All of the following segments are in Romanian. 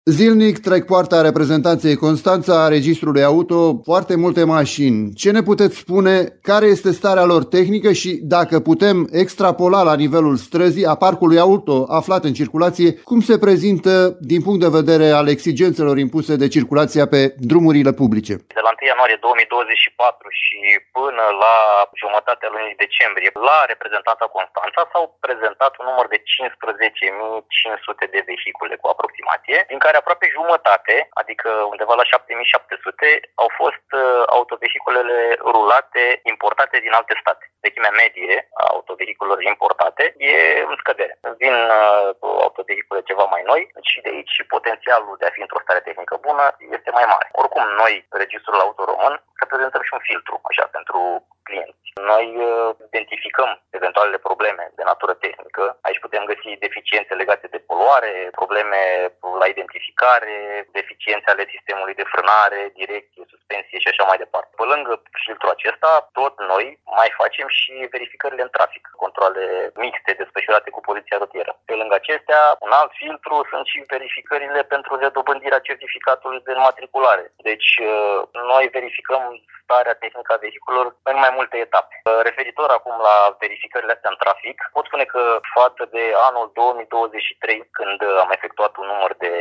Zilnic trec poarta reprezentanței Constanța a registrului auto foarte multe mașini. Ce ne puteți spune? Care este starea lor tehnică și dacă putem extrapola la nivelul străzii a parcului auto aflat în circulație, cum se prezintă din punct de vedere al exigențelor impuse de circulația pe drumurile publice? De la 1 ianuarie 2024 și până la jumătatea lunii decembrie, la reprezentanța Constanța s-au prezentat un număr de 15.500 de vehicule cu aproximație, din care aproape jumătate, adică undeva la 7.700, au fost autovehiculele rulate importate din alte state. Vechimea medie a autovehiculelor importate e în scădere. Vin autovehicule ceva mai noi și de aici și potențialul de a fi într-o stare tehnică bună este mai mare. Oricum, noi, Registrul Auto Român, reprezentăm și un filtru așa pentru clienți. Noi identificăm eventualele probleme de natură tehnică. Aici putem găsi deficiențe legate de poluare, probleme la identificare, deficiențe ale sistemului de frânare, direcție, suspensie și așa mai departe. Pe lângă filtrul acesta, tot noi mai facem și verificările în trafic, controale mixte desfășurate cu poliția rutieră. Pe lângă acestea, un alt filtru sunt și verificările pentru redobândirea certificatului de înmatriculare. Deci, noi verificăm starea tehnică a vehiculelor în mai multe etape. Referitor acum la verificările astea în trafic, pot spune că față de anul 2023, când am efectuat un număr de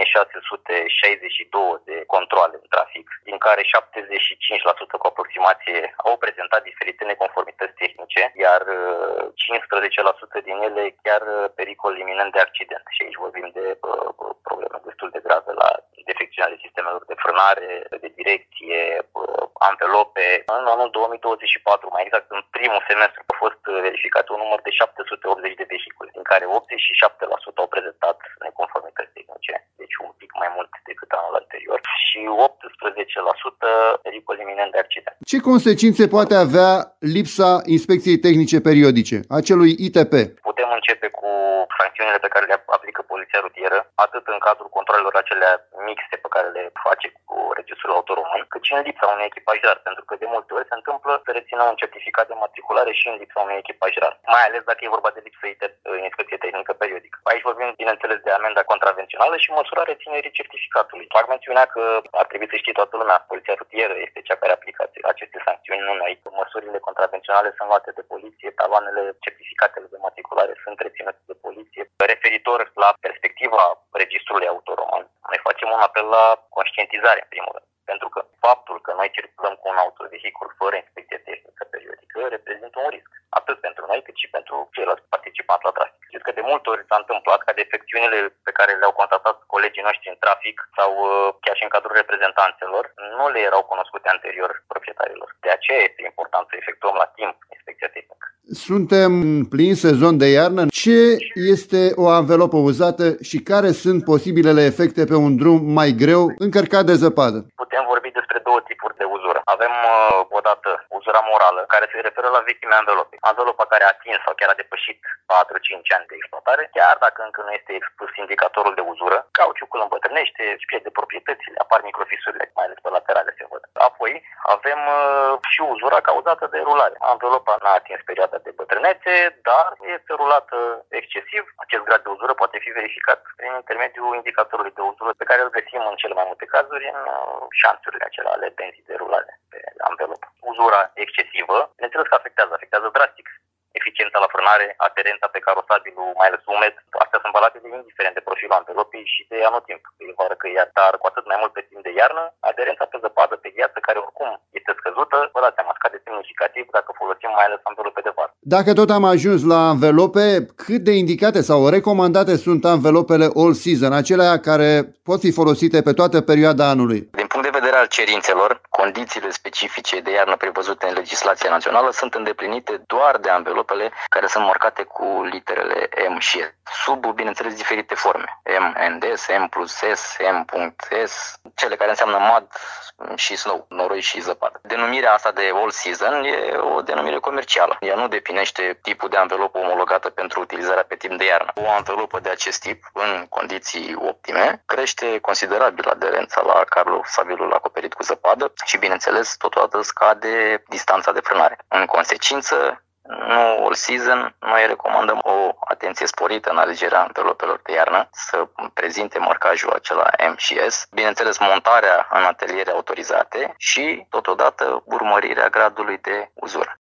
1662 de controale în trafic, din care 75% cu aproximație au prezentat diferite neconformități tehnice, iar 15% din ele chiar pericol iminent de accident. Și aici vorbim de probleme destul de grave la defecțiunea sistemelor de frânare, de direcție, anvelope. În anul 2024, mai exact în primul semestru, a fost verificat un număr de 780 de vehicule, din care 87% au prezentat neconformități tehnice, deci un pic mai mult decât anul anterior, și 18% pericol iminent de accident. Ce consecințe poate avea lipsa inspecției tehnice periodice, acelui ITP? Putem începe cu sancțiunile pe care le aplică poliția rutieră, atât în cadrul controlelor acelea mixte pe care le face cu Registrul Auto Român, cât și în lipsa unui echipaj rar, pentru că de multe ori se întâmplă să rețină un certificat de matriculare și în lipsa unui echipaj rar, mai ales dacă e vorba de lipsă inspecție tehnică periodică. Aici vorbim, bineînțeles, de amenda contravențională și măsura reținerii certificatului. Fac mențiunea că ar trebui să știe toată lumea, poliția rutieră este cea care aplică aceste sancțiuni, nu noi. Măsurile contravenționale sunt luate de poliție, taloanele, certificatele de matriculare sunt reținute de poliție. Referitor la perspectiva Registrului Auto Român, noi facem un apel la conștientizare, în primul rând. Pentru că faptul că noi circulăm cu un autovehicul fără inspecție tehnică periodică reprezintă un risc, atât pentru noi cât și pentru ceilalți participanți la trafic. Știți că de multe ori s-a întâmplat ca defecțiunile pe care le-au constatat colegii noștri în trafic sau chiar și în cadrul reprezentanțelor nu le erau cunoscute anterior proprietarilor. De aceea este important să efectuăm la timp inspecția tehnică. Suntem în plin sezon de iarnă. Ce este o anvelopă uzată și care sunt posibilele efecte pe un drum mai greu încărcat de zăpadă? Putem vorbi despre două tipuri de uzură. Avem odată uzura morală, care se referă la vechimea anvelopei. Anvelopa care a atins sau chiar a depășit 4-5 ani de exploatare, chiar dacă încă nu este expus indicatorul de uzură, cauciucul îmbătrânește, își pierde proprietățile, apar microfisurile, mai ales pe laterale se văd. Apoi avem și uzura cauzată de rulare. Anvelopa n-a atins perioada de bătrânețe, dar este rulată excesiv. Acest grad de uzură poate fi verificat prin intermediul indicatorului de uzură, pe care îl găsim în cele mai multe cazuri în șanțurile acelea ale benzii de rulare pe anvelopă. Uzura excesivă, bineînțeles că afectează drastic eficiența la frânare, aderența pe carosabilul, mai ales umed. Astea sunt valabile indiferent de profilul anvelopei și de anotimp. E vară că iar, dar cu atât mai mult pe timp de iarnă, aderența pe zăpadă, pe gheață, care oricum este scăzută, vă dați seama, scade semnificativ dacă folosim mai ales anvelope de vară. Dacă tot am ajuns la anvelope, cât de indicate sau recomandate sunt anvelopele all season, acelea care pot fi folosite pe toată perioada anului? Din punct de vedere al cerințelor, condițiile specifice de iarnă prevăzute în legislația națională sunt îndeplinite doar de anvelopele care sunt marcate cu literele M și S, sub, bineînțeles, diferite forme. M&S, M+S, M.S, cele care înseamnă mud și snow, noroi și zăpadă. Denumirea asta de all season e o denumire comercială. Ea nu definește tipul de anvelopă omologată pentru utilizarea pe timp de iarnă. O anvelopă de acest tip, în condiții optime, crește considerabil aderența la carosabilul acoperit cu zăpadă și, bineînțeles, totodată scade distanța de frânare. În consecință, nu all season, noi recomandăm o atenție sporită în alegerea învelopelor de iarnă, să prezinte marcajul acela M și S, bineînțeles montarea în ateliere autorizate și totodată urmărirea gradului de uzură.